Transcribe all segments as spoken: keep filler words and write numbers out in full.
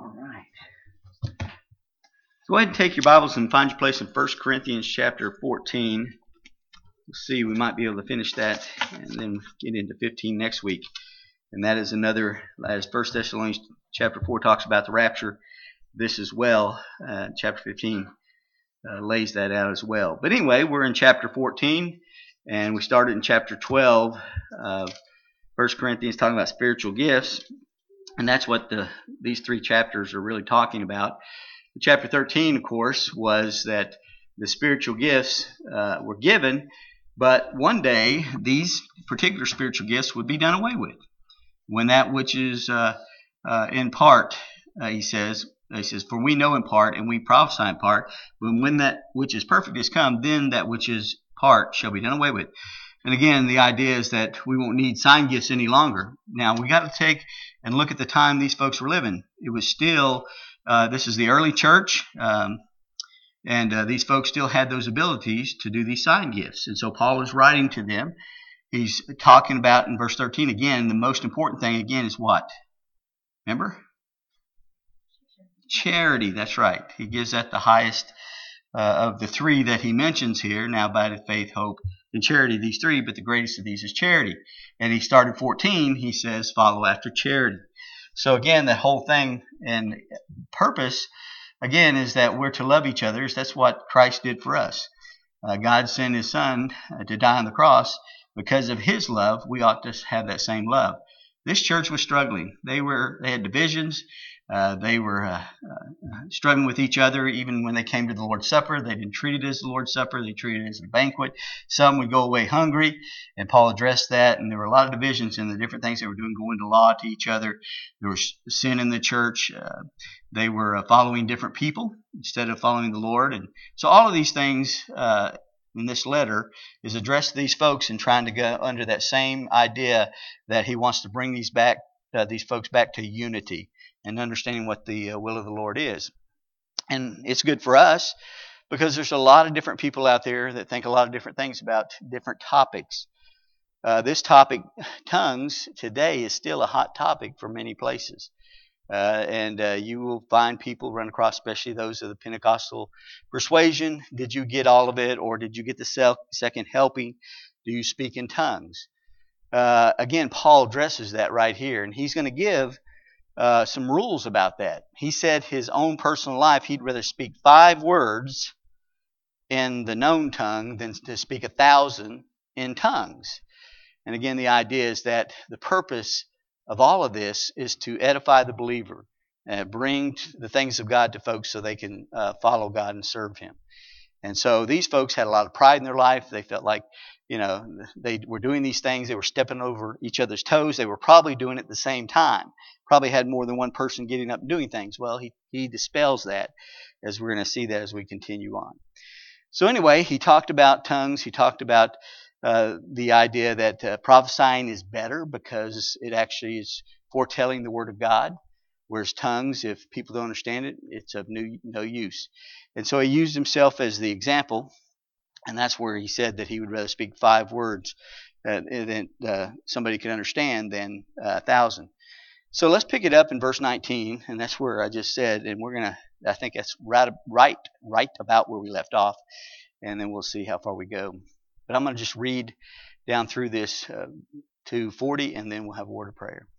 All right. Go ahead and take your Bibles and find your place in First Corinthians chapter fourteen. We'll see, we might be able to finish that and then get into fifteen next week. And that is another, as First Thessalonians chapter four talks about the rapture, this as well, uh, chapter fifteen uh, lays that out as well. But anyway, we're in chapter fourteen, and we started in chapter twelve of First Corinthians talking about spiritual gifts. And that's what the these three chapters are really talking about. Chapter thirteen, of course, was that the spiritual gifts uh, were given, but one day these particular spiritual gifts would be done away with. When that which is uh, uh, in part, uh, he says, he says, for we know in part and we prophesy in part, but when that which is perfect is come, then that which is part shall be done away with. And again, the idea is that we won't need sign gifts any longer. Now, we got to take and look at the time these folks were living. It was still, uh, this is the early church, um, and uh, these folks still had those abilities to do these sign gifts. And so Paul is writing to them. He's talking about, in verse thirteen, again, the most important thing, again, is what? Remember? Charity, that's right. He gives that the highest uh, of the three that he mentions here. Now, by faith, hope, and charity, these three, but the greatest of these is charity. And he started fourteen, he says, follow after charity. So again, the whole thing and purpose, again, is that we're to love each other. That's what Christ did for us. Uh, God sent his son uh, to die on the cross. Because of his love, we ought to have that same love. This church was struggling. They were they had divisions. Uh, they were uh, uh, struggling with each other. Even when they came to the Lord's Supper, they didn't treat it as the Lord's Supper. They treated it as a banquet. Some would go away hungry, and Paul addressed that. And there were a lot of divisions in the different things they were doing, going to law to each other. There was sin in the church. Uh, they were uh, following different people instead of following the Lord. And so all of these things uh, in this letter is addressed to these folks and trying to go under that same idea that he wants to bring these back, uh, these folks back to unity and understanding what the uh, will of the Lord is. And it's good for us because there's a lot of different people out there that think a lot of different things about different topics. Uh, this topic, tongues, today is still a hot topic for many places. Uh, and uh, you will find people run across, especially those of the Pentecostal persuasion. Did you get all of it, or did you get the self, second helping? Do you speak in tongues? Uh, again, Paul addresses that right here, and he's going to give uh, some rules about that. He said his own personal life, he'd rather speak five words in the known tongue than to speak a thousand in tongues. And again, the idea is that the purpose of all of this is to edify the believer, uh, bring the things of God to folks so they can uh, follow God and serve him. And so these folks had a lot of pride in their life. They felt like, you know, they were doing these things. They were stepping over each other's toes. They were probably doing it at the same time. Probably had more than one person getting up and doing things. Well, he, he dispels that, as we're going to see that as we continue on. So anyway, he talked about tongues. He talked about Uh, the idea that uh, prophesying is better because it actually is foretelling the Word of God, whereas tongues, if people don't understand it, it's of no, no use. And so he used himself as the example, and that's where he said that he would rather speak five words uh, that uh, somebody could understand than uh, a thousand. So let's pick it up in verse nineteen, and that's where I just said, and we're going to, I think that's right, right, right about where we left off, and then we'll see how far we go. But I'm going to just read down through this uh, to forty, and then we'll have a word of prayer.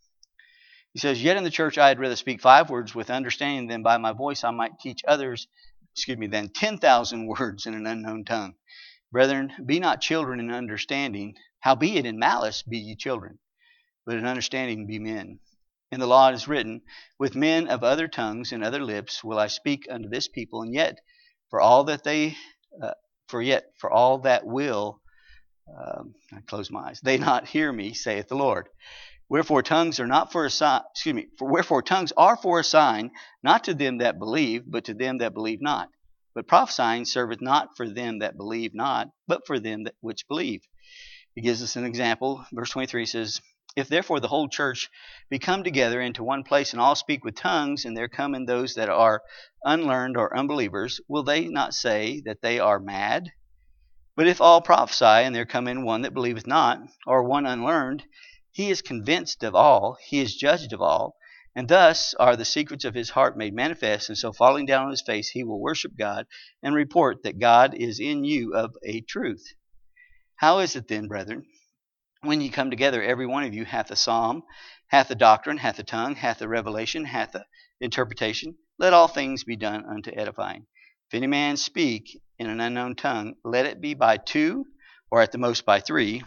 He says, yet in the church I had rather speak five words with understanding than by my voice I might teach others, excuse me, than ten thousand words in an unknown tongue. Brethren, be not children in understanding, howbeit in malice be ye children, but in understanding be men. In the law it is written, with men of other tongues and other lips will I speak unto this people, and yet for all that they... Uh, For yet, for all that will, um, I close my eyes, they not hear me, saith the Lord. Wherefore tongues are not for a sign, excuse me, for wherefore tongues are for a sign, not to them that believe, but to them that believe not. But prophesying serveth not for them that believe not, but for them that which believe. He gives us an example. Verse twenty-three says, if therefore the whole church be come together into one place, and all speak with tongues, and there come in those that are unlearned or unbelievers, will they not say that they are mad? But if all prophesy, and there come in one that believeth not, or one unlearned, he is convinced of all, he is judged of all, And thus are the secrets of his heart made manifest, and so falling down on his face, he will worship God and report that God is in you of a truth. How is it then, brethren, when ye come together, every one of you hath a psalm, hath a doctrine, hath a tongue, hath a revelation, hath a interpretation? Let all things be done unto edifying. If any man speak in an unknown tongue, let it be by two, or at the most by three,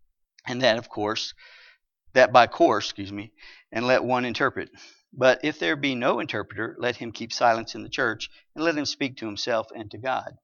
and that of course, that by course, excuse me, and let one interpret. But if there be no interpreter, let him keep silence in the church, and let him speak to himself and to God.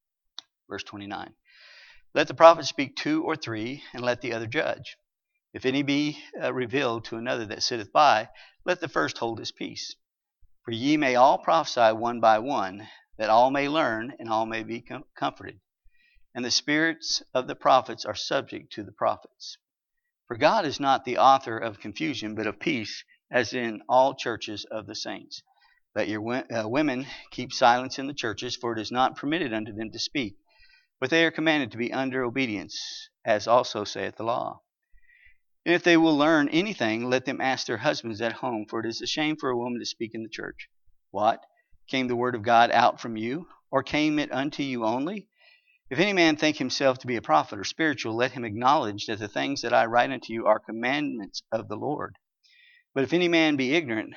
Verse twenty-nine. Let the prophet speak two or three, and let the other judge. If any be uh, revealed to another that sitteth by, let the first hold his peace. For ye may all prophesy one by one, that all may learn, and all may be com- comforted. And the spirits of the prophets are subject to the prophets. For God is not the author of confusion, but of peace, as in all churches of the saints. Let your uh, women keep silence in the churches, for it is not permitted unto them to speak, but they are commanded to be under obedience, as also saith the law. And if they will learn anything, let them ask their husbands at home, for it is a shame for a woman to speak in the church. What? Came the word of God out from you, or came it unto you only? If any man think himself to be a prophet or spiritual, let him acknowledge that the things that I write unto you are commandments of the Lord. But if any man be ignorant,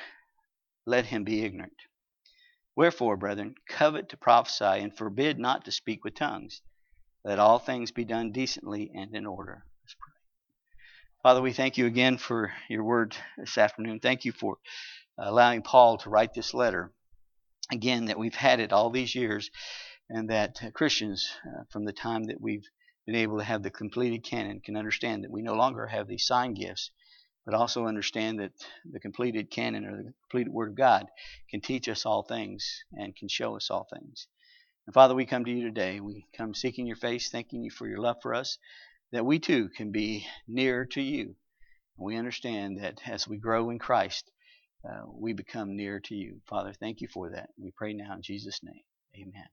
let him be ignorant. Wherefore, brethren, covet to prophesy, and forbid not to speak with tongues. Let all things be done decently and in order. Let's pray. Father, we thank you again for your word this afternoon. Thank you for allowing Paul to write this letter. Again, that we've had it all these years, and that uh, Christians, uh, from the time that we've been able to have the completed canon, can understand that we no longer have these sign gifts, but also understand that the completed canon, or the completed Word of God, can teach us all things and can show us all things. And Father, we come to you today. We come seeking your face, thanking you for your love for us, that we too can be nearer to you. And we understand that as we grow in Christ, uh, we become nearer to you. Father, thank you for that. We pray now in Jesus' name. Amen.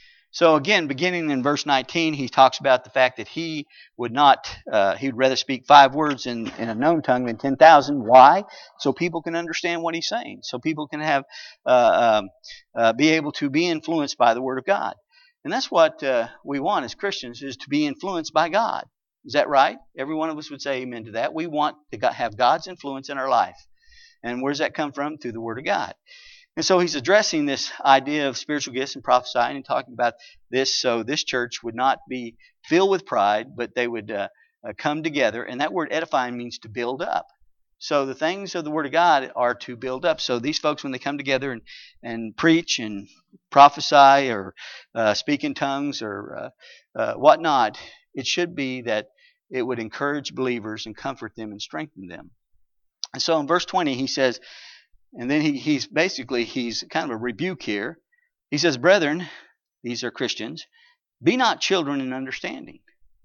So again, beginning in verse nineteen, he talks about the fact that he would not, uh, he would rather speak five words in, in a known tongue than ten thousand. Why? So people can understand what he's saying. So people can have, uh, um, uh, be able to be influenced by the Word of God. And that's what uh, we want as Christians, is to be influenced by God. Is that right? Every one of us would say amen to that. We want to have God's influence in our life. And where does that come from? Through the Word of God. And so he's addressing this idea of spiritual gifts and prophesying, and talking about this, so this church would not be filled with pride, but they would uh, uh, come together. And that word edifying means to build up. So the things of the Word of God are to build up. So these folks, when they come together and, and preach and prophesy, or uh, speak in tongues, or uh, uh, whatnot, it should be that it would encourage believers and comfort them and strengthen them. And so in verse twenty, he says, and then he, he's basically, he's kind of a rebuke here. He says, brethren, these are Christians, be not children in understanding.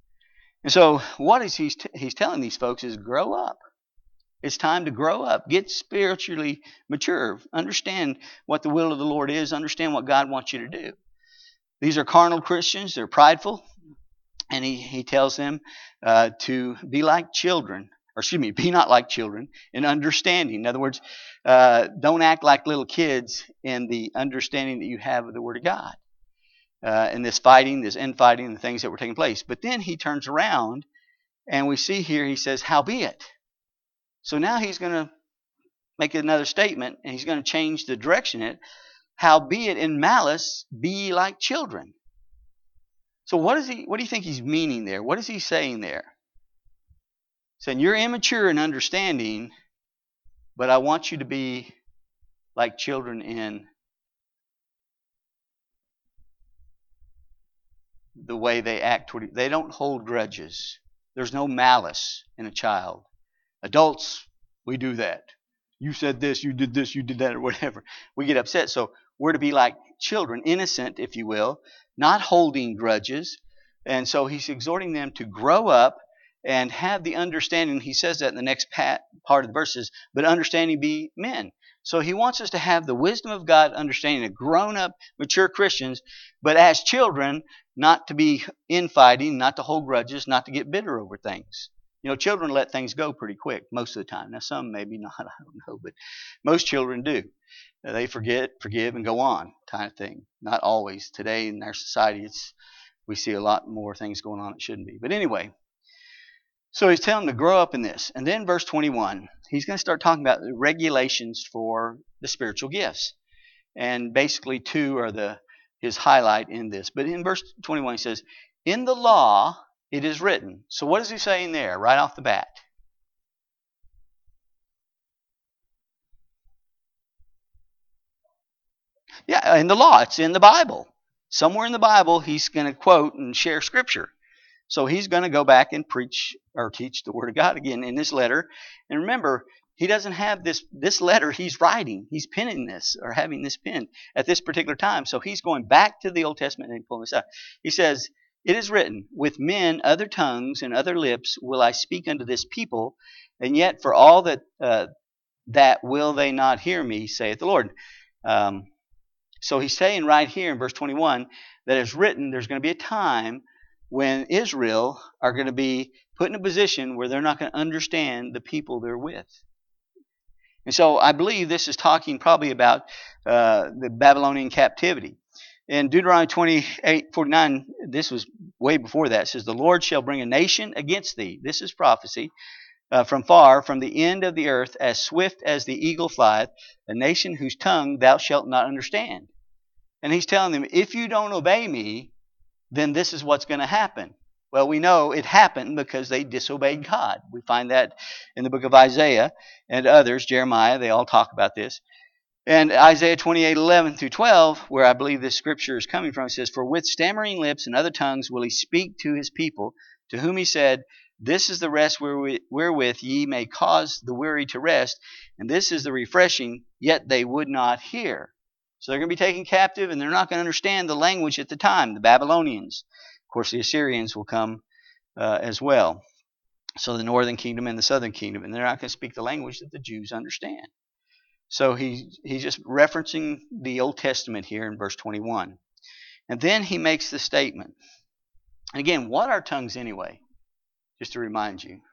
And so what is he, t- he's telling these folks is grow up. It's time to grow up. Get spiritually mature. Understand what the will of the Lord is. Understand what God wants you to do. These are carnal Christians. They're prideful. And he, he tells them uh, to be like children. Or excuse me, be not like children in understanding. In other words, uh, don't act like little kids in the understanding that you have of the Word of God. Uh, and this fighting, this infighting, and the things that were taking place. But then he turns around, and we see here, he says, howbeit. So now he's going to make another statement, and he's going to change the direction in it. Howbeit in malice be like children. So what is he? What do you think he's meaning there? What is he saying there? Saying you're immature in understanding, but I want you to be like children in the way they act toward you. They don't hold grudges. There's no malice in a child. Adults, we do that. You said this, you did this, you did that, or whatever. We get upset. So we're to be like children, innocent, if you will, not holding grudges. And so he's exhorting them to grow up and have the understanding. He says that in the next part of the verses, but understanding be men. So he wants us to have the wisdom of God, understanding of grown-up, mature Christians, but as children, not to be infighting, not to hold grudges, not to get bitter over things. You know, children let things go pretty quick most of the time. Now, some maybe not, I don't know, but most children do. They forget, forgive, and go on, kind of thing. Not always. Today in our society, it's we see a lot more things going on that shouldn't be. But anyway, so he's telling them to grow up in this. And then verse twenty-one, he's going to start talking about the regulations for the spiritual gifts. And basically two are the his highlight in this. But in verse twenty-one, he says, in the law it is written. So what is he saying there right off the bat? Yeah, in the law. It's in the Bible. Somewhere in the Bible, he's going to quote and share Scripture. So he's going to go back and preach or teach the Word of God again in this letter. And remember, he doesn't have this, this letter he's writing. He's penning this or having this pen at this particular time. So he's going back to the Old Testament and pulling this out. He says, it is written, with men other tongues and other lips will I speak unto this people, and yet for all that uh, that will they not hear me, saith the Lord. Um, so he's saying right here in verse twenty-one that it's written there's going to be a time when Israel are going to be put in a position where they're not going to understand the people they're with. And so I believe this is talking probably about uh, the Babylonian captivity. In Deuteronomy twenty-eight forty-nine, this was way before that. It says, the Lord shall bring a nation against thee. This is prophecy. Uh, from far, from the end of the earth, as swift as the eagle flieth, a nation whose tongue thou shalt not understand. And he's telling them, if you don't obey me, then this is what's going to happen. Well, we know it happened because they disobeyed God. We find that in the book of Isaiah and others, Jeremiah, they all talk about this. And Isaiah twenty-eight eleven through twelve, where I believe this scripture is coming from, it says, for with stammering lips and other tongues will he speak to his people, to whom he said, this is the rest wherewith ye may cause the weary to rest, and this is the refreshing, yet they would not hear. So they're going to be taken captive, and they're not going to understand the language at the time, the Babylonians. Of course, the Assyrians will come uh, as well. So the northern kingdom and the southern kingdom, and they're not going to speak the language that the Jews understand. So he, he's just referencing the Old Testament here in verse twenty-one. And then he makes the statement. And again, what are tongues anyway? Just to remind you.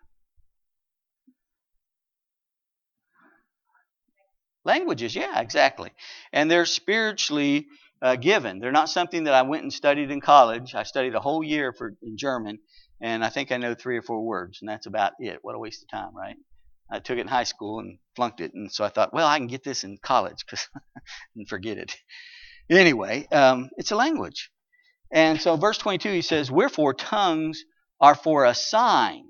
Languages, yeah, exactly. And they're spiritually uh, given. They're not something that I went and studied in college. I studied a whole year for in German, and I think I know three or four words, and that's about it. What a waste of time, right? I took it in high school and flunked it, and so I thought, well, I can get this in college and forget it. Anyway, um, it's a language. And so verse twenty-two, he says, wherefore tongues are for a sign,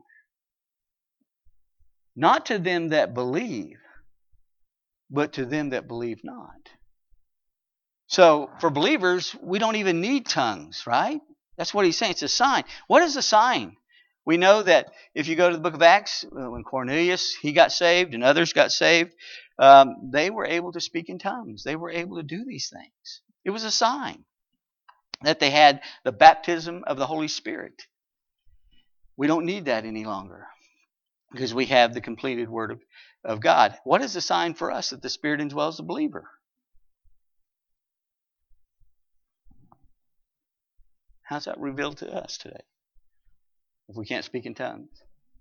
not to them that believe, but to them that believe not. So for believers, we don't even need tongues, right? That's what he's saying. It's a sign. What is a sign? We know that if you go to the book of Acts, when Cornelius, he got saved and others got saved, um, they were able to speak in tongues. They were able to do these things. It was a sign that they had the baptism of the Holy Spirit. We don't need that any longer because we have the completed Word of, of God. What is the sign for us that the Spirit indwells the believer? How's that revealed to us today? If we can't speak in tongues.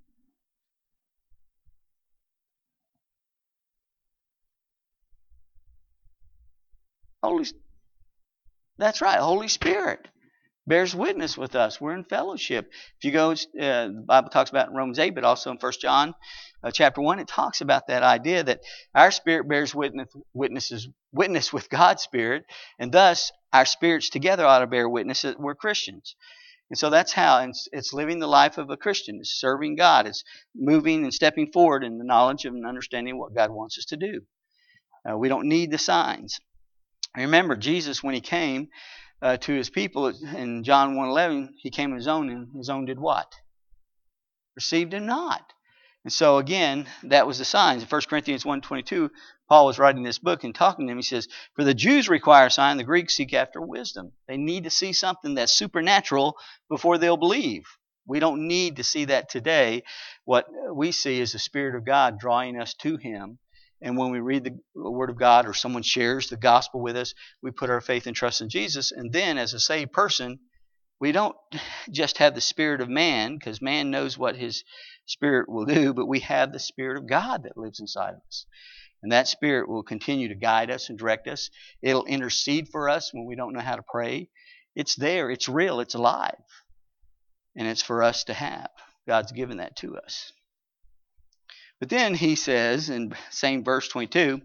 Holy, that's right. Holy Spirit bears witness with us. We're in fellowship. If you go, uh, the Bible talks about in Romans eight, but also in First John uh, chapter one, it talks about that idea that our spirit bears witness, witnesses, witness with God's Spirit, and thus our spirits together ought to bear witness that we're Christians. And so that's how it's, it's living the life of a Christian. It's serving God. It's moving and stepping forward in the knowledge of and understanding what God wants us to do. Uh, we don't need the signs. Remember, Jesus, when he came uh, to his people in John one eleven, he came on his own, and his own did what? Received him not. And so again, that was the signs. In First Corinthians one twenty-two, Paul was writing this book and talking to them. He says, for the Jews require a sign, the Greeks seek after wisdom. They need to see something that's supernatural before they'll believe. We don't need to see that today. What we see is the Spirit of God drawing us to him. And when we read the Word of God or someone shares the gospel with us, we put our faith and trust in Jesus. And then as a saved person, we don't just have the spirit of man, because man knows what his Spirit will do, but we have the Spirit of God that lives inside of us. And that Spirit will continue to guide us and direct us. It'll intercede for us when we don't know how to pray. It's there. It's real. It's alive. And it's for us to have. God's given that to us. But then he says in same verse twenty-two,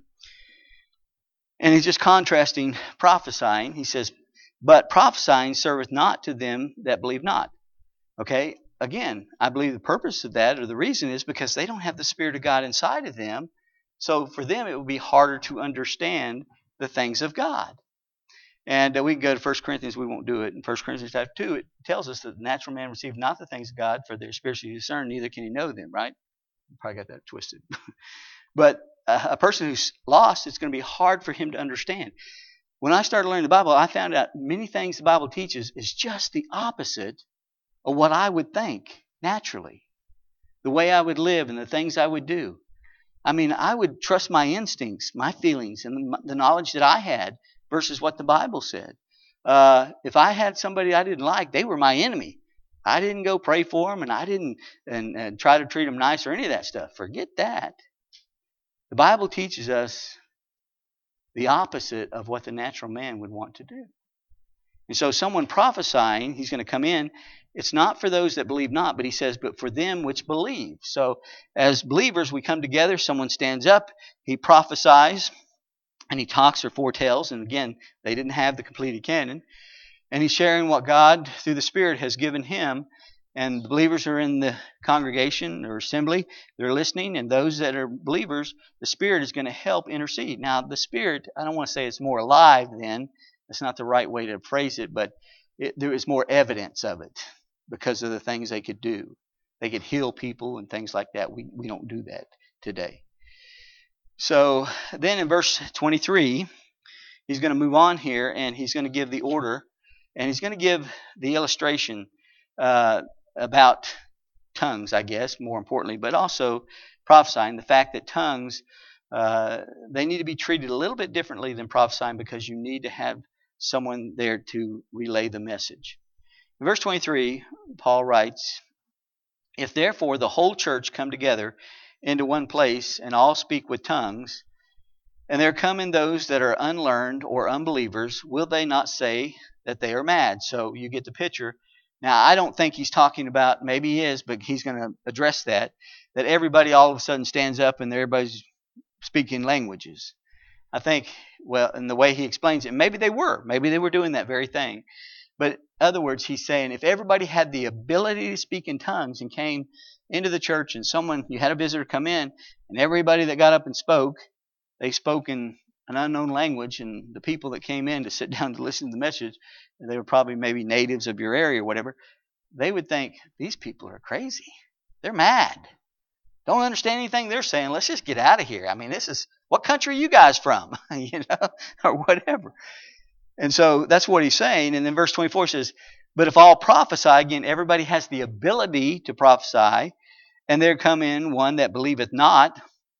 and he's just contrasting prophesying. He says, but prophesying serveth not to them that believe not. Okay, again, I believe the purpose of that, or the reason, is because they don't have the Spirit of God inside of them. So for them, it would be harder to understand the things of God. And uh, we can go to First Corinthians. We won't do it. In First Corinthians chapter two, it tells us that the natural man receives not the things of God, for they're spiritually discerned, neither can he know them, right? You probably got that twisted. But uh, a person who's lost, it's going to be hard for him to understand. When I started learning the Bible, I found out many things the Bible teaches is just the opposite of what I would think naturally. The way I would live and the things I would do. I mean, I would trust my instincts, my feelings, and the knowledge that I had versus what the Bible said. Uh, if I had somebody I didn't like, they were my enemy. I didn't go pray for them, and I didn't and, and try to treat them nice or any of that stuff. Forget that. The Bible teaches us the opposite of what the natural man would want to do. And so someone prophesying, he's going to come in. It's not for those that believe not, but he says, but for them which believe. So as believers, we come together. Someone stands up. He prophesies, and he talks or foretells. And again, they didn't have the completed canon. And he's sharing what God, through the Spirit, has given him. And the believers are in the congregation or assembly. They're listening. And those that are believers, the Spirit is going to help intercede. Now, the Spirit, I don't want to say it's more alive then. That's not the right way to phrase it. But it, there is more evidence of it because of the things they could do. They could heal people and things like that. We, we don't do that today. So then in verse twenty-three, he's going to move on here, and he's going to give the order. And he's going to give the illustration uh, about tongues, I guess, more importantly, but also prophesying, the fact that tongues, uh, they need to be treated a little bit differently than prophesying because you need to have someone there to relay the message. In verse twenty-three, Paul writes, if therefore the whole church come together into one place and all speak with tongues, and there come in those that are unlearned or unbelievers, will they not say that they are mad? So you get the picture. Now, I don't think he's talking about, maybe he is, but he's going to address that, that everybody all of a sudden stands up and everybody's speaking languages. I think, well, in the way he explains it, maybe they were. Maybe they were doing that very thing. But in other words, he's saying if everybody had the ability to speak in tongues and came into the church and someone, you had a visitor come in, and everybody that got up and spoke, they spoke in an unknown language, and the people that came in to sit down to listen to the message, they were probably maybe natives of your area or whatever, they would think, these people are crazy. They're mad. Don't understand anything they're saying. Let's just get out of here. I mean, this is, what country are you guys from? you know, or whatever. And so that's what he's saying. And then verse twenty-four says, but if all prophesy, again, everybody has the ability to prophesy, and there come in one that believeth not,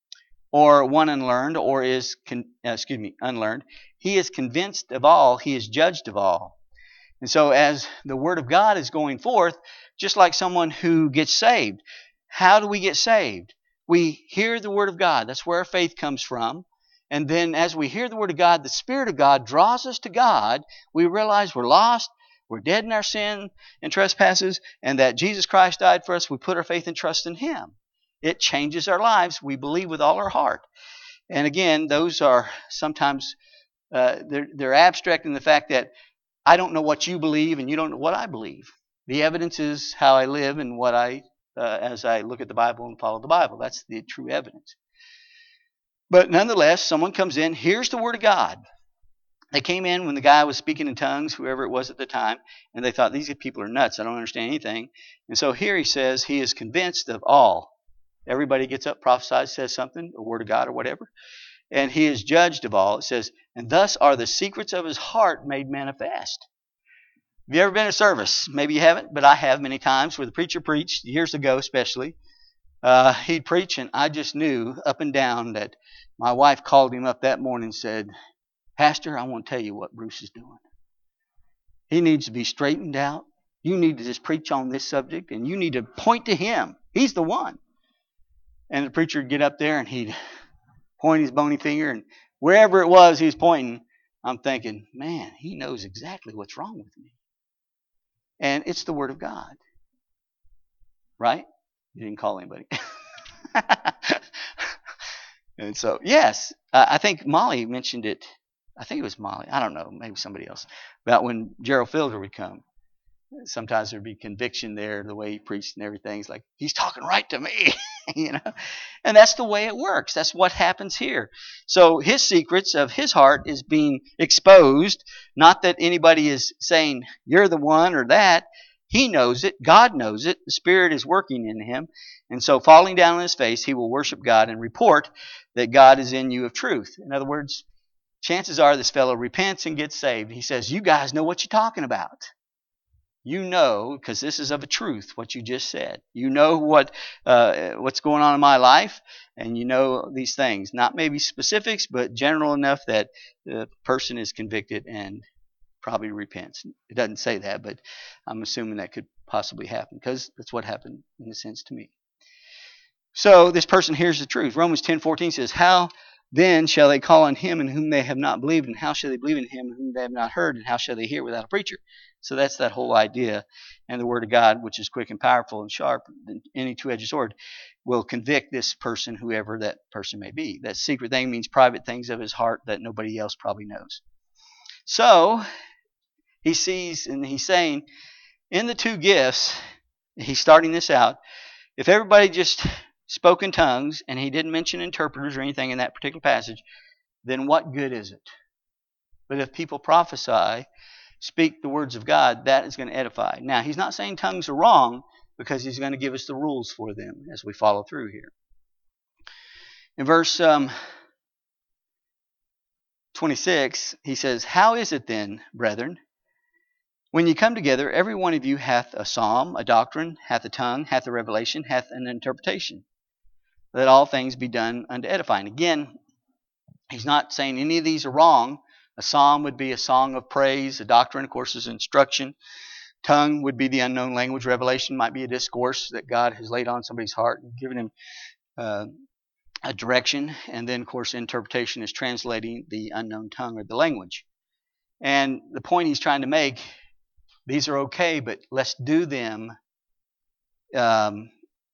or one unlearned, or is, con- uh, excuse me, unlearned, he is convinced of all, he is judged of all. And so as the word of God is going forth, just like someone who gets saved, how do we get saved? We hear the word of God. That's where our faith comes from. And then as we hear the word of God, the Spirit of God draws us to God. We realize we're lost, we're dead in our sin and trespasses, and that Jesus Christ died for us. We put our faith and trust in Him. It changes our lives. We believe with all our heart. And again, those are sometimes, uh, they're, they're abstract in the fact that I don't know what you believe and you don't know what I believe. The evidence is how I live and what I, uh, as I look at the Bible and follow the Bible. That's the true evidence. But nonetheless, someone comes in, hears the word of God. They came in when the guy was speaking in tongues, whoever it was at the time, and they thought, these people are nuts. I don't understand anything. And so here he says he is convinced of all. Everybody gets up, prophesies, says something, a word of God or whatever. And he is judged of all. It says, and thus are the secrets of his heart made manifest. Have you ever been to service? Maybe you haven't, but I have many times where the preacher preached, years ago especially. Uh, he'd preach, and I just knew up and down that my wife called him up that morning and said, Pastor, I want to tell you what Bruce is doing. He needs to be straightened out. You need to just preach on this subject, and you need to point to him. He's the one. And the preacher would get up there and he'd point his bony finger, and wherever it was he was pointing, I'm thinking, man, he knows exactly what's wrong with me. And it's the Word of God. Right? You didn't call anybody. And so, yes, uh, I think Molly mentioned it. I think it was Molly. I don't know. Maybe somebody else. About when Gerald Fielder would come. Sometimes there'd be conviction there, the way he preached and everything. It's like, he's talking right to me. You know? And that's the way it works. That's what happens here. So his secrets of his heart is being exposed. Not that anybody is saying, you're the one or that. He knows it. God knows it. The Spirit is working in him. And so falling down on his face, he will worship God and report that God is in you of truth. In other words, chances are this fellow repents and gets saved. He says, you guys know what you're talking about. You know, because this is of a truth, what you just said. You know what uh, what's going on in my life, and you know these things. Not maybe specifics, but general enough that the person is convicted and probably repents. It doesn't say that, but I'm assuming that could possibly happen, because that's what happened in a sense to me. So this person hears the truth. Romans ten fourteen says, how then shall they call on him in whom they have not believed? And how shall they believe in him in whom they have not heard? And how shall they hear without a preacher? So that's that whole idea. And the Word of God, which is quick and powerful and sharp, than any two-edged sword, will convict this person, whoever that person may be. That secret thing means private things of his heart that nobody else probably knows. So he sees, and he's saying, in the two gifts, he's starting this out, if everybody just spoke in tongues, and he didn't mention interpreters or anything in that particular passage, then what good is it? But if people prophesy, speak the words of God, that is going to edify. Now, he's not saying tongues are wrong, because he's going to give us the rules for them as we follow through here. In verse um, twenty-six, he says, how is it then, brethren, when ye come together, every one of you hath a psalm, a doctrine, hath a tongue, hath a revelation, hath an interpretation? Let all things be done unto edifying. Again, he's not saying any of these are wrong. A psalm would be a song of praise. A doctrine, of course, is instruction. Tongue would be the unknown language. Revelation might be a discourse that God has laid on somebody's heart and given him uh, a direction. And then, of course, interpretation is translating the unknown tongue or the language. And the point he's trying to make, these are okay, but let's do them um,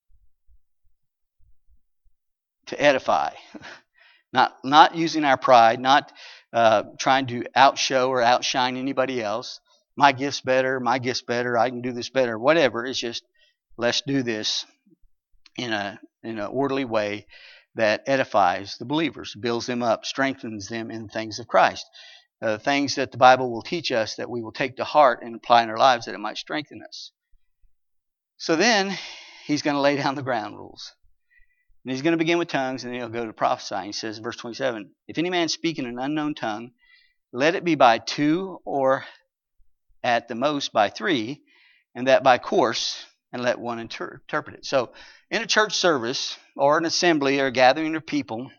to edify. Not not using our pride, not uh, trying to outshow or outshine anybody else. My gift's better, my gift's better, I can do this better, whatever. It's just, let's do this in a in an orderly way that edifies the believers, builds them up, strengthens them in things of Christ. Uh, things that the Bible will teach us that we will take to heart and apply in our lives that it might strengthen us. So then, he's going to lay down the ground rules. And he's going to begin with tongues, and then he'll go to prophesying. He says, verse twenty-seven, if any man speak in an unknown tongue, let it be by two, or at the most by three, and that by course, and let one inter- interpret it. So, in a church service, or an assembly, or a gathering of people,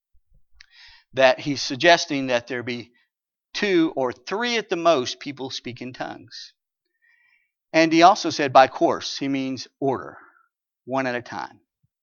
that he's suggesting that there be two or three at the most people speak in tongues. And he also said by course. He means order, one at a time.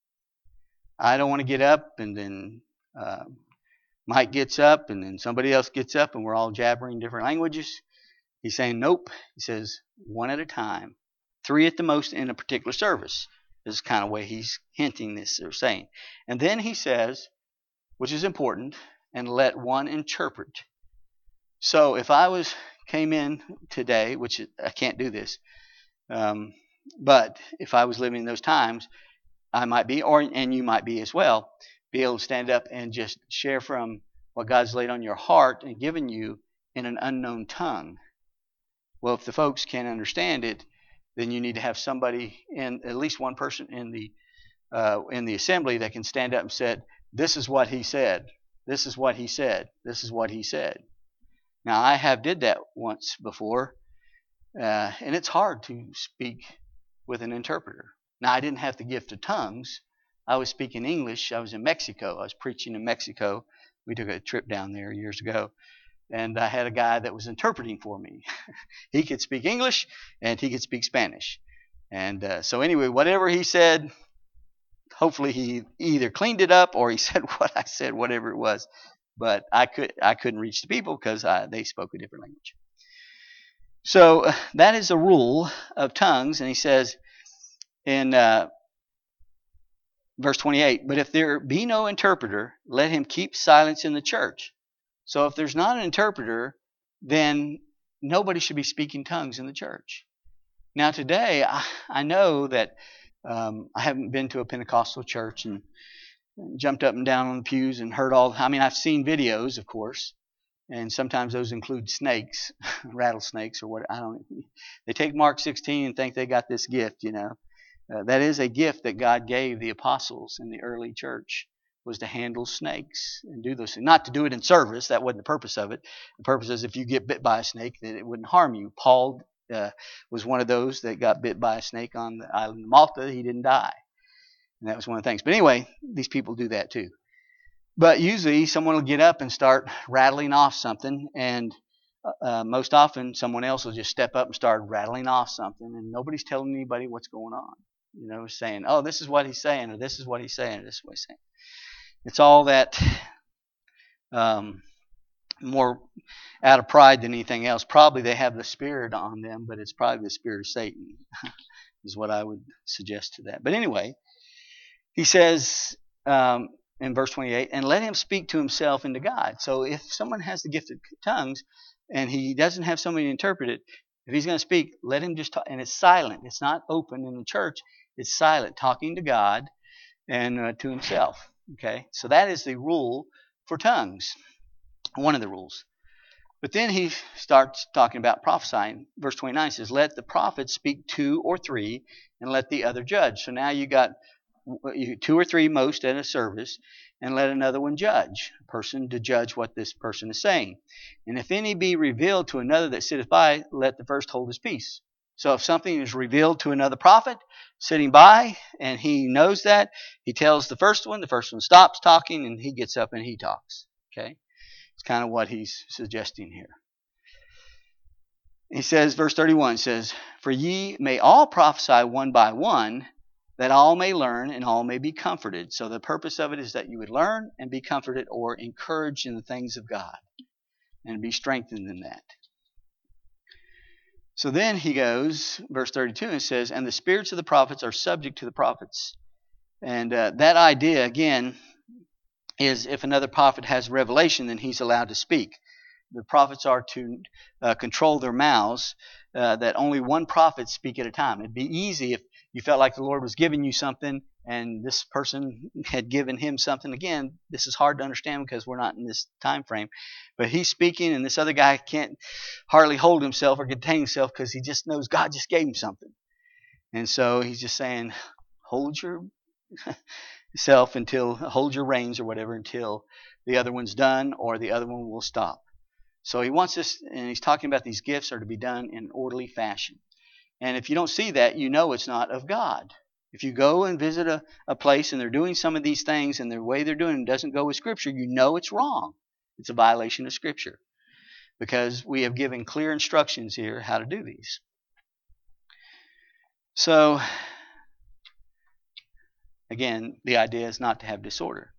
I don't want to get up and then uh, Mike gets up and then somebody else gets up and we're all jabbering different languages. He's saying nope. He says one at a time. Three at the most in a particular service. This is the kind of way he's hinting this or saying. And then he says, which is important, and let one interpret. So if I was came in today, which I can't do this, um, but if I was living in those times, I might be, or and you might be as well, be able to stand up and just share from what God's laid on your heart and given you in an unknown tongue. Well, if the folks can't understand it, then you need to have somebody, in at least one person in the uh, in the assembly that can stand up and say, "This is what he said. This is what he said. This is what he said." Now, I have did that once before, uh, and it's hard to speak with an interpreter. Now, I didn't have the gift of tongues. I was speaking English. I was in Mexico. I was preaching in Mexico. We took a trip down there years ago. And I had a guy that was interpreting for me. He could speak English and he could speak Spanish. And uh, so anyway, whatever he said, hopefully he either cleaned it up or he said what I said, whatever it was. But I could I couldn't reach the people because I, they spoke a different language. So uh, that is a rule of tongues, and he says in uh, verse twenty-eight, but if there be no interpreter, let him keep silence in the church. So if there's not an interpreter, then nobody should be speaking tongues in the church. Now today, I, I know that um, I haven't been to a Pentecostal church and jumped up and down on the pews and heard all, I mean, I've seen videos, of course, and sometimes those include snakes, rattlesnakes or what, I don't, they take Mark sixteen and think they got this gift, you know. Uh, that is a gift that God gave the apostles in the early church, was to handle snakes and do those things. Not to do it in service, that wasn't the purpose of it. The purpose is if you get bit by a snake, that it wouldn't harm you. Paul uh, was one of those that got bit by a snake on the island of Malta. He didn't die. And that was one of the things. But anyway, these people do that too. But usually someone will get up and start rattling off something, and uh, most often someone else will just step up and start rattling off something, and nobody's telling anybody what's going on. You know, saying, oh, this is what he's saying, or this is what he's saying, or this is what he's saying. It's all that um, more out of pride than anything else. Probably they have the spirit on them, but it's probably the spirit of Satan is what I would suggest to that. But anyway, he says um, in verse twenty-eight, and let him speak to himself and to God. So if someone has the gift of tongues and he doesn't have somebody to interpret it, if he's going to speak, let him just talk. And it's silent. It's not open in the church. It's silent, talking to God and uh, to himself. Okay, so that is the rule for tongues, one of the rules. But then he starts talking about prophesying. Verse twenty-nine says, let the prophet speak two or three, and let the other judge. So now you got two or three most at a service, and let another one judge, a person to judge what this person is saying. And if any be revealed to another that sitteth by, let the first hold his peace. So if something is revealed to another prophet sitting by, and he knows that, he tells the first one, the first one stops talking, and he gets up and he talks. Okay? It's kind of what he's suggesting here. He says, verse thirty-one says, for ye may all prophesy one by one, that all may learn and all may be comforted. So the purpose of it is that you would learn and be comforted or encouraged in the things of God and be strengthened in that. So then he goes, verse thirty-two, and says, and the spirits of the prophets are subject to the prophets. And uh, that idea, again, is if another prophet has revelation, then he's allowed to speak. The prophets are to uh, control their mouths, uh, that only one prophet speak at a time. It'd be easy if you felt like the Lord was giving you something and this person had given him something. Again, this is hard to understand because we're not in this time frame. But he's speaking and this other guy can't hardly hold himself or contain himself because he just knows God just gave him something. And so he's just saying, hold your self until, hold your reins or whatever until the other one's done or the other one will stop. So he wants us, and he's talking about these gifts are to be done in orderly fashion. And if you don't see that, you know it's not of God. If you go and visit a, a place and they're doing some of these things and the way they're doing it doesn't go with Scripture, you know it's wrong. It's a violation of Scripture. Because we have given clear instructions here how to do these. So, again, the idea is not to have disorder.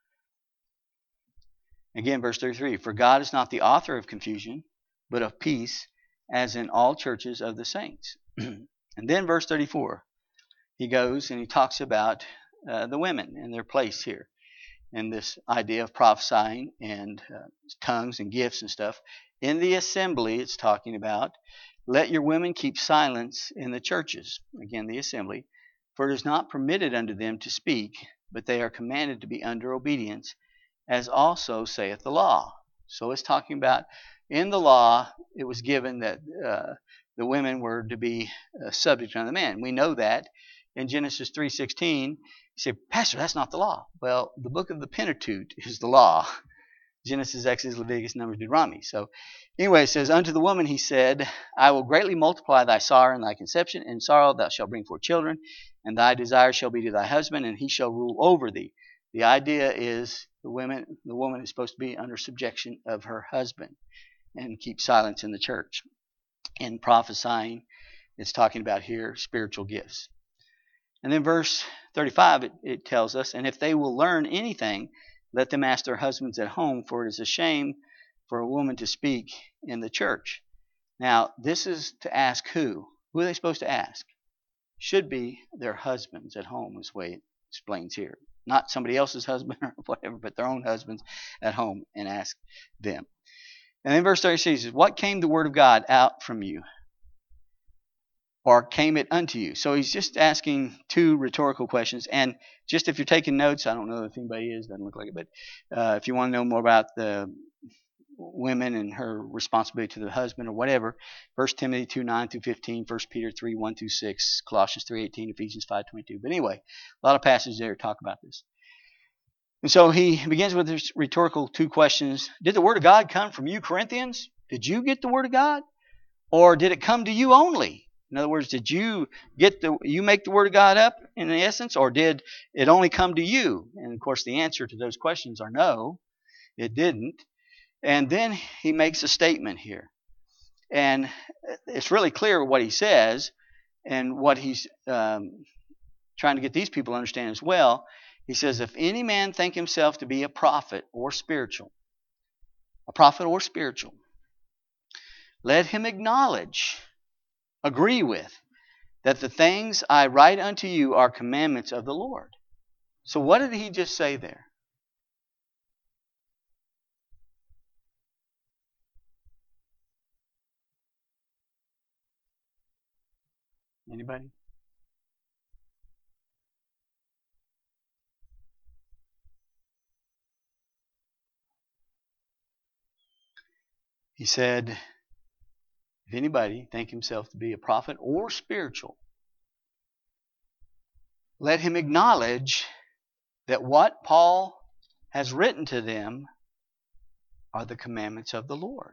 Again, verse thirty-three, for God is not the author of confusion, but of peace, as in all churches of the saints. And then verse thirty-four, he goes and he talks about uh, the women and their place here. And this idea of prophesying and uh, tongues and gifts and stuff. In the assembly, it's talking about, let your women keep silence in the churches. Again, the assembly. For it is not permitted unto them to speak, but they are commanded to be under obedience, as also saith the law. So it's talking about, in the law, it was given that uh, the women were to be uh, subject unto the man. We know that in Genesis three sixteen. You say, Pastor, that's not the law. Well, the book of the Pentateuch is the law. Genesis, Exodus, Leviticus, Numbers, Deuteronomy. So anyway, it says, unto the woman he said, I will greatly multiply thy sorrow and thy conception. In sorrow thou shalt bring forth children, and thy desire shall be to thy husband, and he shall rule over thee. The idea is the women, the woman is supposed to be under subjection of her husband and keep silence in the church. In prophesying, it's talking about here spiritual gifts. And then verse thirty-five, it, it tells us, and if they will learn anything, let them ask their husbands at home, for it is a shame for a woman to speak in the church. Now, this is to ask who? Who are they supposed to ask? Should be their husbands at home, is the way it explains here. Not somebody else's husband or whatever, but their own husbands at home, and ask them. And then verse thirty-six says, what came the word of God out from you? Or came it unto you? So he's just asking two rhetorical questions. And just if you're taking notes, I don't know if anybody is, doesn't look like it, but uh, if you want to know more about the women and her responsibility to the husband or whatever, First Timothy two, nine through fifteen, First Peter three, one through six, Colossians three, eighteen, Ephesians five, twenty-two. But anyway, a lot of passages there talk about this. And so he begins with this rhetorical two questions. Did the word of God come from you, Corinthians? Did you get the word of God? Or did it come to you only? In other words, did you get the you make the word of God up in the essence, or did it only come to you? And of course, the answer to those questions are no, it didn't. And then he makes a statement here, and it's really clear what he says, and what he's um, trying to get these people to understand as well. He says, "If any man think himself to be a prophet or spiritual, a prophet or spiritual, let him acknowledge." Agree with, that the things I write unto you are commandments of the Lord. So what did he just say there? Anybody? He said, if anybody think himself to be a prophet or spiritual, let him acknowledge that what Paul has written to them are the commandments of the Lord.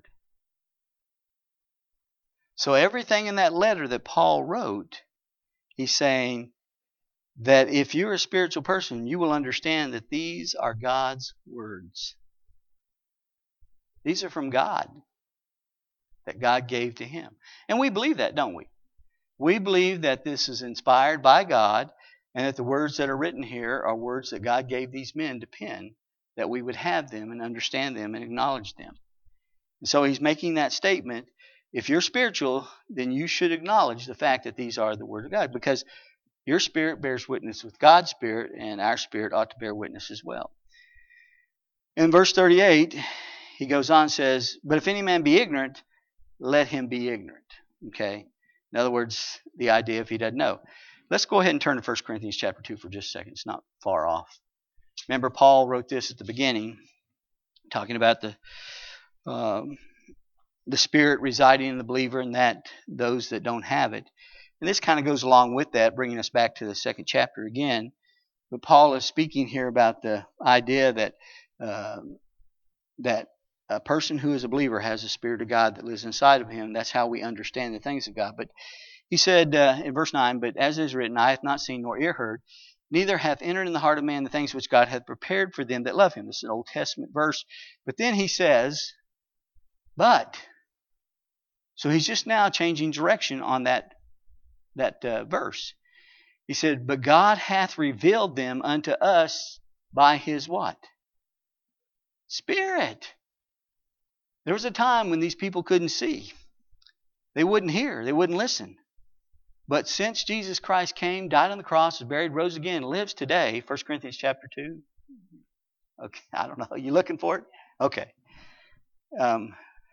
So everything in that letter that Paul wrote, he's saying that if you're a spiritual person, you will understand that these are God's words. These are from God, that God gave to him. And we believe that, don't we? We believe that this is inspired by God, and that the words that are written here are words that God gave these men to pen, that we would have them and understand them and acknowledge them. And so he's making that statement. If you're spiritual, then you should acknowledge the fact that these are the Word of God, because your spirit bears witness with God's spirit, and our spirit ought to bear witness as well. In verse thirty-eight, he goes on and says, but if any man be ignorant, let him be ignorant. Okay? In other words, the idea if he doesn't know. Let's go ahead and turn to First Corinthians chapter two for just a second. It's not far off. Remember, Paul wrote this at the beginning, talking about the um, the Spirit residing in the believer, and that those that don't have it. And this kind of goes along with that, bringing us back to the second chapter again. But Paul is speaking here about the idea that uh, that a person who is a believer has the Spirit of God that lives inside of him. That's how we understand the things of God. But he said uh, in verse nine, but as it is written, eye hath not seen nor ear heard, neither hath entered in the heart of man the things which God hath prepared for them that love him. This is an Old Testament verse. But then he says, but. So he's just now changing direction on that, that uh, verse. He said, but God hath revealed them unto us by his what? Spirit. There was a time when these people couldn't see. They wouldn't hear. They wouldn't listen. But since Jesus Christ came, died on the cross, was buried, rose again, lives today, First Corinthians chapter two. Okay, I don't know. Are you looking for it? Okay. Um,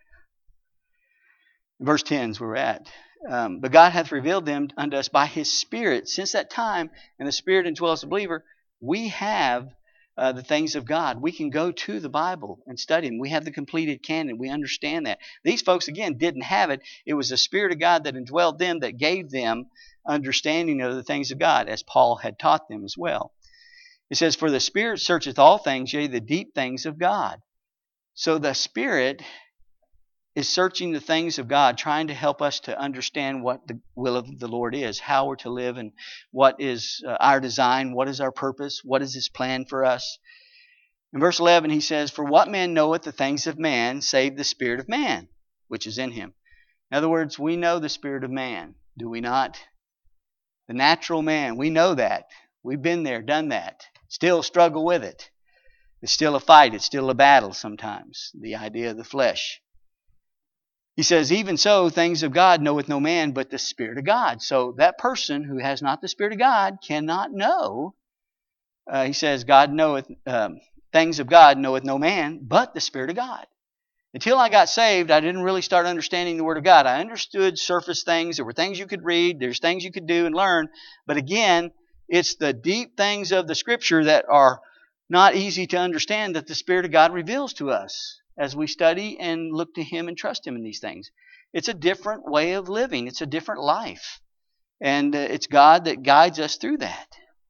verse ten is where we're at. Um, but God hath revealed them unto us by his Spirit. Since that time, and the Spirit indwells the believer, we have uh, the things of God. We can go to the Bible and study them. We have the completed canon. We understand that. These folks, again, didn't have it. It was the Spirit of God that indwelled them, that gave them understanding of the things of God, as Paul had taught them as well. It says, for the Spirit searcheth all things, yea, the deep things of God. So the Spirit is searching the things of God, trying to help us to understand what the will of the Lord is, how we're to live, and what is uh, our design, what is our purpose, what is his plan for us. In verse eleven, he says, for what man knoweth the things of man, save the spirit of man, which is in him. In other words, we know the spirit of man, do we not? The natural man, we know that. We've been there, done that. Still struggle with it. It's still a fight. It's still a battle sometimes. The idea of the flesh. He says, even so, things of God knoweth no man but the Spirit of God. So that person who has not the Spirit of God cannot know. Uh, he says, God knoweth, um, things of God knoweth no man but the Spirit of God. Until I got saved, I didn't really start understanding the Word of God. I understood surface things. There were things you could read. There's things you could do and learn. But again, it's the deep things of the Scripture that are not easy to understand that the Spirit of God reveals to us as we study and look to Him and trust Him in these things. It's a different way of living. It's a different life. And uh, it's God that guides us through that.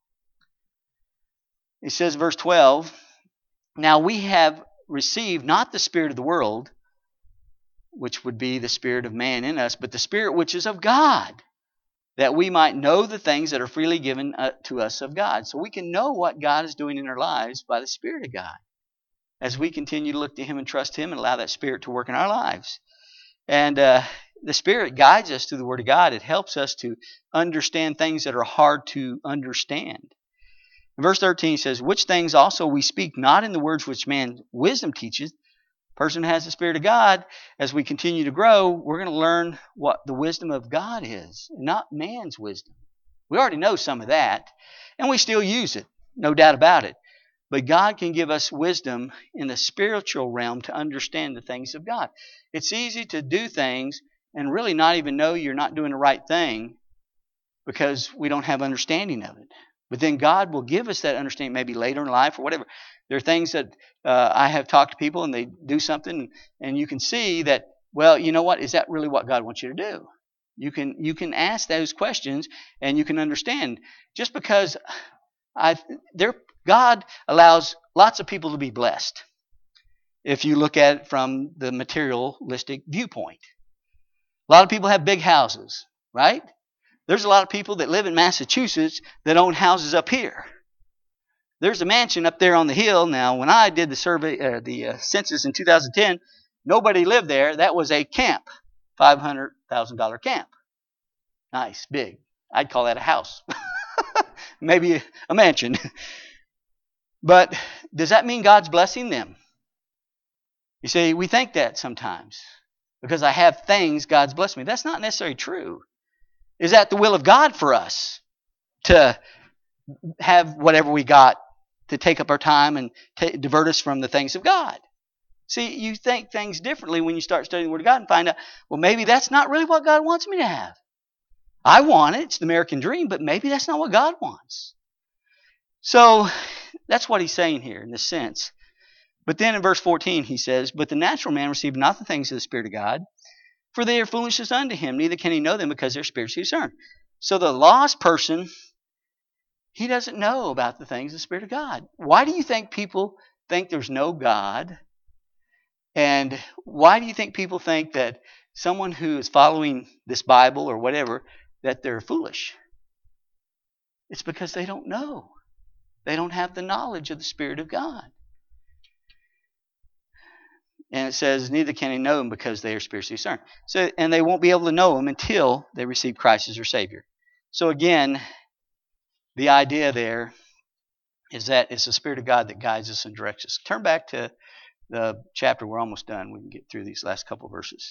It says, verse twelve, now we have received not the spirit of the world, which would be the spirit of man in us, but the Spirit which is of God, that we might know the things that are freely given uh, to us of God. So we can know what God is doing in our lives by the Spirit of God as we continue to look to Him and trust Him and allow that Spirit to work in our lives. And uh, the Spirit guides us through the Word of God. It helps us to understand things that are hard to understand. In verse thirteen says, which things also we speak not in the words which man wisdom teaches. Person who has the Spirit of God, as we continue to grow, we're going to learn what the wisdom of God is, not man's wisdom. We already know some of that, and we still use it, no doubt about it. But God can give us wisdom in the spiritual realm to understand the things of God. It's easy to do things and really not even know you're not doing the right thing because we don't have understanding of it. But then God will give us that understanding maybe later in life or whatever. There are things that uh, I have talked to people and they do something and you can see that, well, you know what? Is that really what God wants you to do? You can you can ask those questions and you can understand. Just because I there God allows lots of people to be blessed if you look at it from the materialistic viewpoint. A lot of people have big houses, right? There's a lot of people that live in Massachusetts that own houses up here. There's a mansion up there on the hill. Now, when I did the survey, uh, the uh, census in two thousand ten, nobody lived there. That was a camp, five hundred thousand dollars camp. Nice, big. I'd call that a house. Maybe a mansion. But does that mean God's blessing them? You see, we think that sometimes. Because I have things, God's blessed me. That's not necessarily true. Is that the will of God for us to have whatever we got to take up our time and t- divert us from the things of God? See, you think things differently when you start studying the Word of God and find out, well, maybe that's not really what God wants me to have. I want it. It's the American dream, but maybe that's not what God wants. So that's what he's saying here in this sense. But then in verse fourteen he says, but the natural man received not the things of the Spirit of God, for they are foolishness unto him, neither can he know them because they're spiritually discerned. So the lost person, he doesn't know about the things of the Spirit of God. Why do you think people think there's no God? And why do you think people think that someone who is following this Bible or whatever, that they're foolish? It's because they don't know. They don't have the knowledge of the Spirit of God. And it says, neither can he know him because they are spiritually discerned. So, and they won't be able to know him until they receive Christ as their Savior. So again, the idea there is that it's the Spirit of God that guides us and directs us. Turn back to the chapter. We're almost done. We can get through these last couple verses.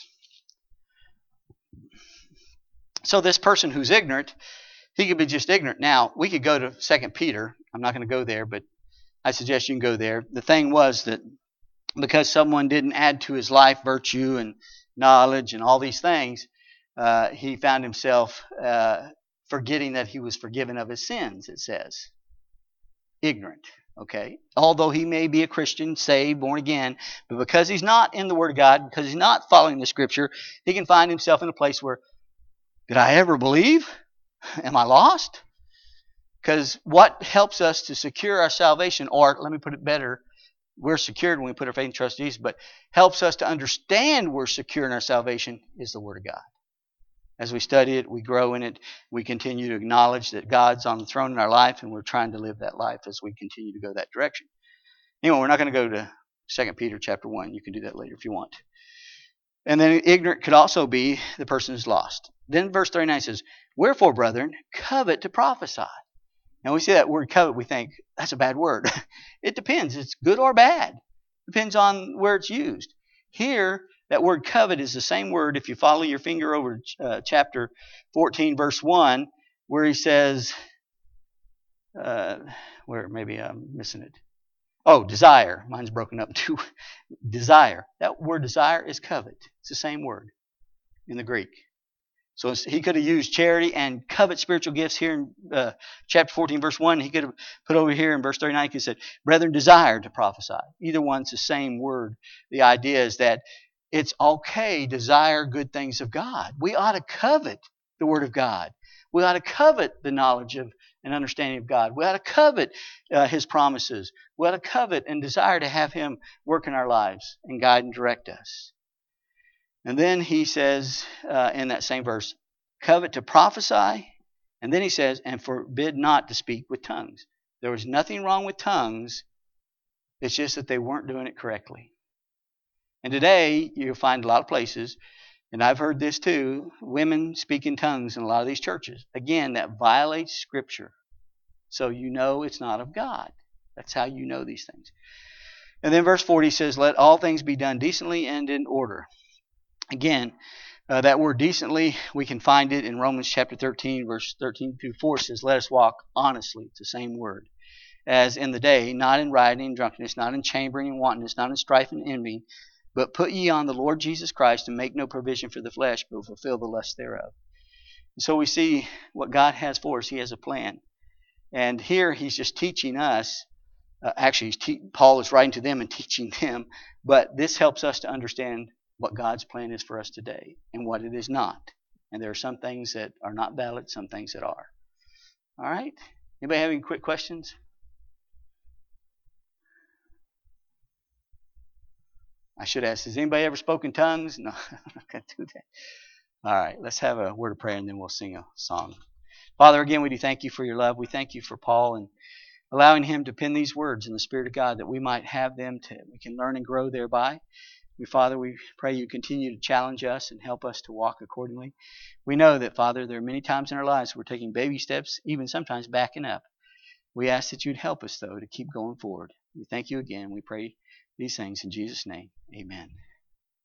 So this person who's ignorant, he could be just ignorant. Now, we could go to Second Peter. I'm not going to go there, but I suggest you can go there. The thing was that because someone didn't add to his life virtue and knowledge and all these things, uh, he found himself uh, forgetting that he was forgiven of his sins, it says. Ignorant, okay? Although he may be a Christian, saved, born again, but because he's not in the Word of God, because he's not following the Scripture, he can find himself in a place where, did I ever believe? Am I lost? Because what helps us to secure our salvation, or let me put it better, we're secured when we put our faith and trust in Jesus, but helps us to understand we're secure in our salvation is the Word of God. As we study it, we grow in it, we continue to acknowledge that God's on the throne in our life, and we're trying to live that life as we continue to go that direction. Anyway, we're not going to go to Second Peter chapter one. You can do that later if you want. And then ignorant could also be the person who's lost. Then verse thirty-nine says, wherefore, brethren, covet to prophesy. Now we see that word covet, we think, that's a bad word. It depends. It's good or bad. Depends on where it's used. Here, that word covet is the same word, if you follow your finger over uh, chapter fourteen, verse one, where he says, uh, where maybe I'm missing it. Oh, desire. Mine's broken up too. Desire. That word desire is covet. It's the same word in the Greek. So he could have used charity and covet spiritual gifts here in uh, chapter fourteen, verse one. He could have put over here in verse thirty-nine, he could have said, brethren, desire to prophesy. Either one's the same word. The idea is that it's okay to desire good things of God. We ought to covet the Word of God. We ought to covet the knowledge of and understanding of God. We ought to covet uh, His promises. We ought to covet and desire to have Him work in our lives and guide and direct us. And then he says uh, in that same verse, covet to prophesy. And then he says, and forbid not to speak with tongues. There was nothing wrong with tongues. It's just that they weren't doing it correctly. And today, you'll find a lot of places, and I've heard this too, women speak in tongues in a lot of these churches. Again, that violates Scripture. So you know it's not of God. That's how you know these things. And then verse forty says, let all things be done decently and in order. Again, uh, that word decently, we can find it in Romans chapter thirteen, verse thirteen through four, says, let us walk honestly. It's the same word. As in the day, not in rioting and drunkenness, not in chambering and wantonness, not in strife and envy, but put ye on the Lord Jesus Christ, and make no provision for the flesh, but fulfill the lust thereof. And so we see what God has for us. He has a plan. And here he's just teaching us. Uh, actually, he's te- Paul is writing to them and teaching them. But this helps us to understand what God's plan is for us today and what it is not. And there are some things that are not valid, some things that are. All right? Anybody have any quick questions? I should ask, has anybody ever spoken tongues? No, I'm not going to do that. All right, let's have a word of prayer and then we'll sing a song. Father, again, we do thank you for your love. We thank you for Paul and allowing him to pen these words in the Spirit of God that we might have them, to we can learn and grow thereby. We, Father, we pray you continue to challenge us and help us to walk accordingly. We know that, Father, there are many times in our lives we're taking baby steps, even sometimes backing up. We ask that you'd help us, though, to keep going forward. We thank you again. We pray these things in Jesus' name. Amen.